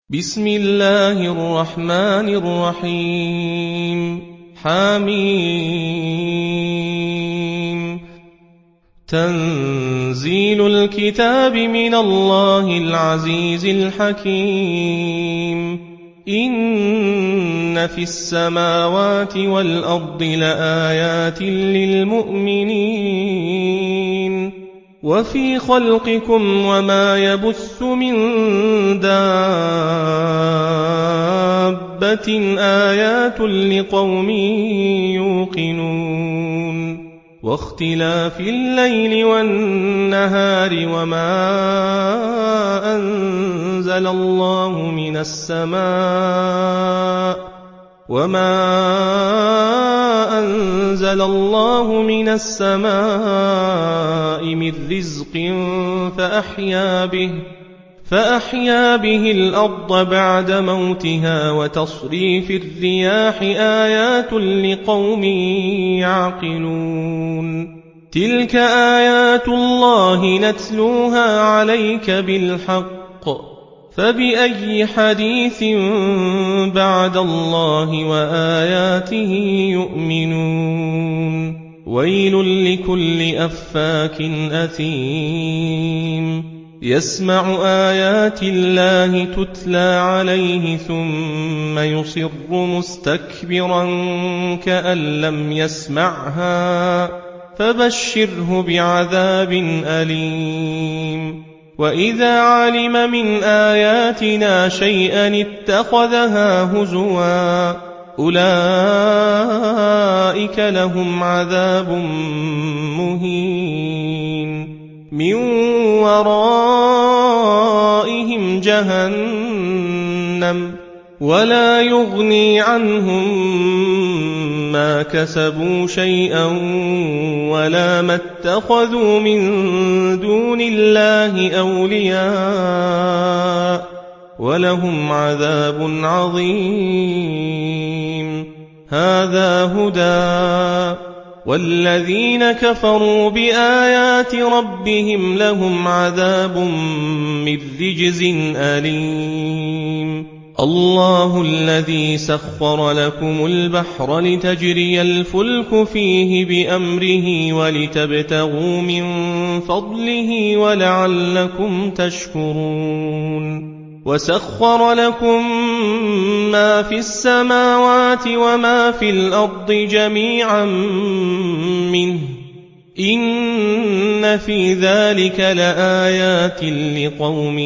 بسم الله الرحمن الرحيم حميم تنزيل الكتاب من الله العزيز الحكيم إن في السماوات والأرض لآيات للمؤمنين وفي خلقكم وما يبث من دابة آيات لقوم يوقنون واختلاف الليل والنهار وما أنزل الله من السماء من رزق فأحيا به الأرض بعد موتها وتصريف الرياح آيات لقوم يعقلون تلك آيات الله نتلوها عليك بالحق فبأي حديث بعد الله وآياته يؤمنون ويل لكل أفاك أثيم يسمع آيات الله تتلى عليه ثم يصر مستكبرا كأن لم يسمعها فبشره بعذاب أليم وإذا علم من آياتنا شيئا اتخذها هزوا أولئك لهم عذاب مهين من ورائهم جهنم ولا يغني عنهم ما كسبوا شيئا ولا ما اتخذوا من دون الله أولياء ولهم عذاب عظيم هذا هدى والذين كفروا بآيات ربهم لهم عذاب من رجز أليم الله الذي سخر لكم البحر لتجري الفلك فيه بأمره ولتبتغوا من فضله ولعلكم تشكرون وسخر لكم ما في السماوات وما في الأرض جميعا منه إن في ذلك لآيات لقوم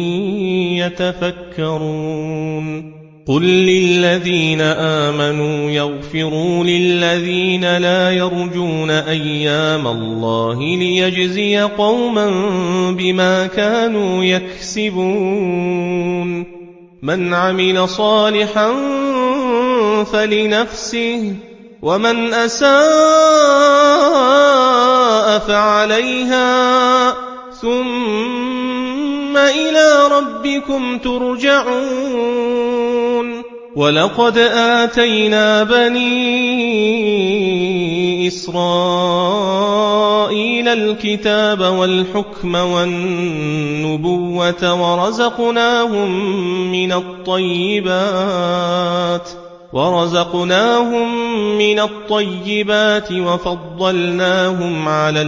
يتفكرون قل للذين آمنوا يغفروا للذين لا يرجون أيام الله ليجزي قوما بما كانوا يكسبون من عمل صالحا فلنفسه ومن أساء فعليها ثم إلى ربكم ترجعون ولقد آتينا بني إسرائيل الكتاب والحكم والنبوة ورزقناهم من الطيبات وفضلناهم على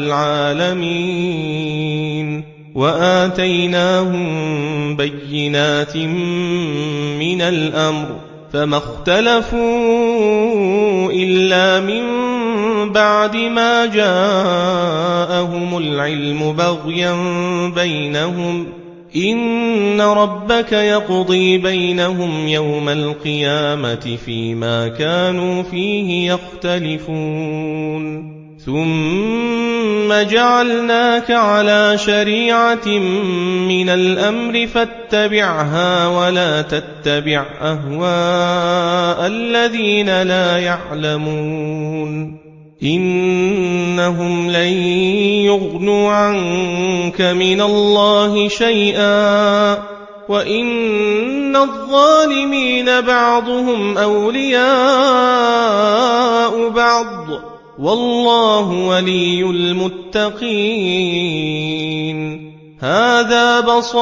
العالمين وآتيناهم بينات من الأمر فما اختلفوا إلا من بعد ما جاءهم العلم بغيا بينهم إن ربك يقضي بينهم يوم القيامة فيما كانوا فيه يختلفون ثم جعلناك على شريعة من الأمر فاتبعها ولا تتبع أهواء الذين لا يعلمون إنهم لن يغنوا عنك من الله شيئا وإن الظالمين بعضهم أولياء بعض والله ولي المتقين هذا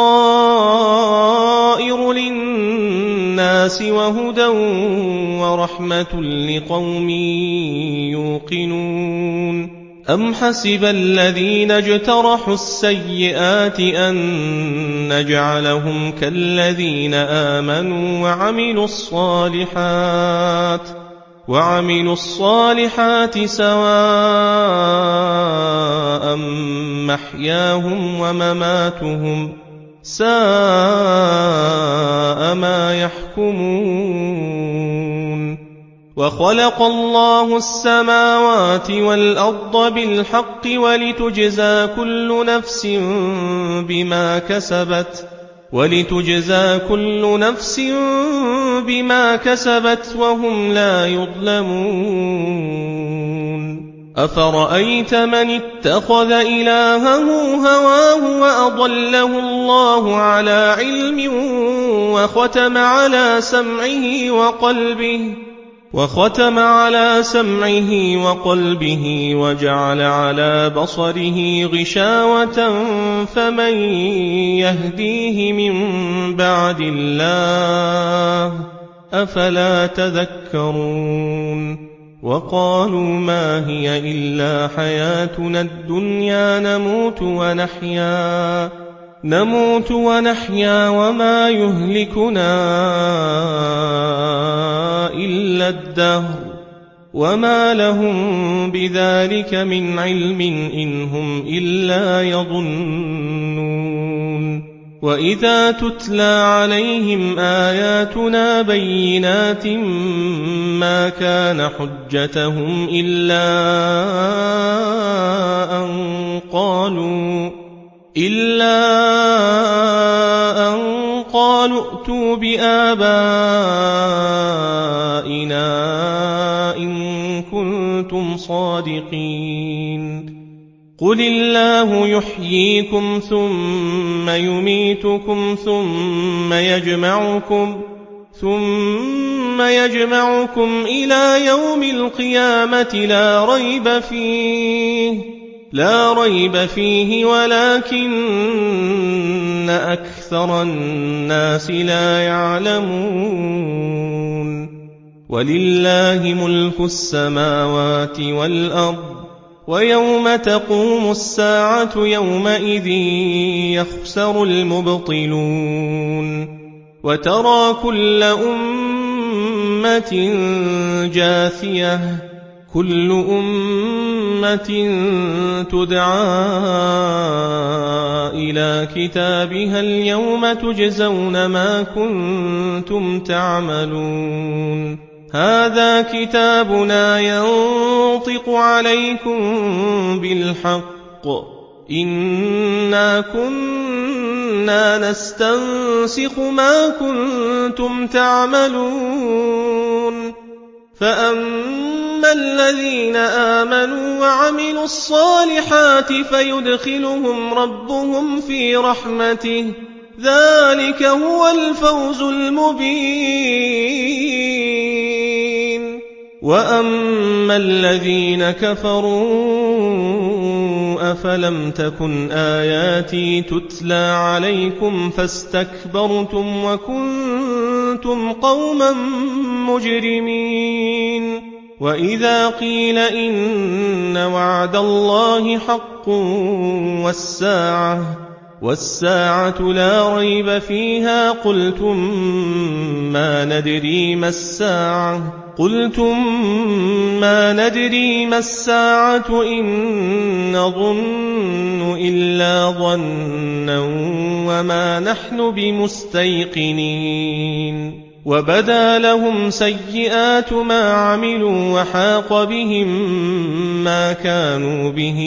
بصائر للناس وهدى ورحمة لقوم يوقنون أم حسب الذين اجترحوا السيئات أن نجعلهم كالذين آمنوا وعملوا الصالحات سواء محياهم ومماتهم ساء ما يحكمون وخلق الله السماوات والأرض بالحق ولتجزى كل نفس بما كسبت وهم لا يظلمون أفرأيت من اتخذ إلهه هواه وأضله الله على علم وختم على سمعه وقلبه وجعل على بصره غشاوة فمن يهديه من بعد الله أفلا تذكرون وقالوا ما هي إلا حياتنا الدنيا نموت ونحيا وما يهلكنا إلا الدهر وما لهم بذلك من علم إن هم إلا يظنون وإذا تتلى عليهم آياتنا بينات ما كان حجتهم إلا أن قالوا ائتوا بآبائنا إن كنتم صادقين قل الله يحييكم ثم يميتكم ثم يجمعكم إلى يوم القيامة لا ريب فيه ولكن أكثر الناس لا يعلمون ولله ملك السماوات والأرض ويوم تقوم الساعة يومئذ يخسر المبطلون وترى كل أمة جاثية كل أمة تدعى إلى كتابها اليوم تجزون ما كنتم تعملون هذا كتابنا ينطق عليكم بالحق إنا كنا نستنسخ ما كنتم تعملون فأما الذين آمنوا وعملوا الصالحات فيدخلهم ربهم في رحمته ذلك هو الفوز المبين وأما الذين كفروا أفلم تكن آياتي تتلى عليكم فاستكبرتم وكنتم قوما مجرمين وإذا قيل إن وعد الله حق والساعة لا ريب فيها قلتم ما ندري ما الساعة إن نظن إلا ظنا وما نحن بمستيقنين وبدا لهم سيئات ما عملوا وحاق بهم ما كانوا به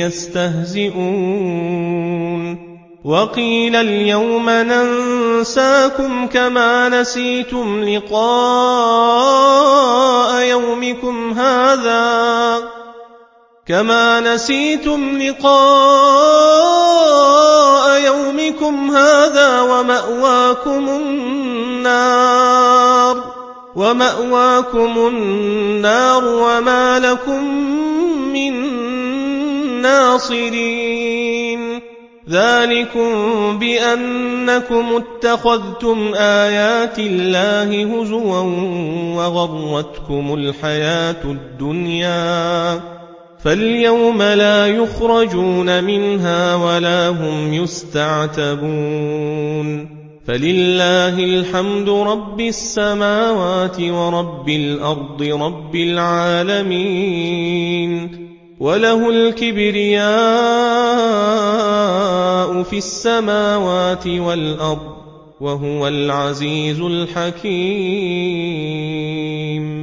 يستهزئون وقيل اليوم ننساكم كما نسيتم لقاء يومكم هذا ومأواكم النار وما لكم من ناصرين ذلكم بأنكم اتخذتم آيات الله هزوا وغرتكم الحياة الدنيا فاليوم لا يخرجون منها ولا هم يستعتبون فلله الحمد رب السماوات ورب الأرض رب العالمين وله الكبرياء في السماوات والأرض وهو العزيز الحكيم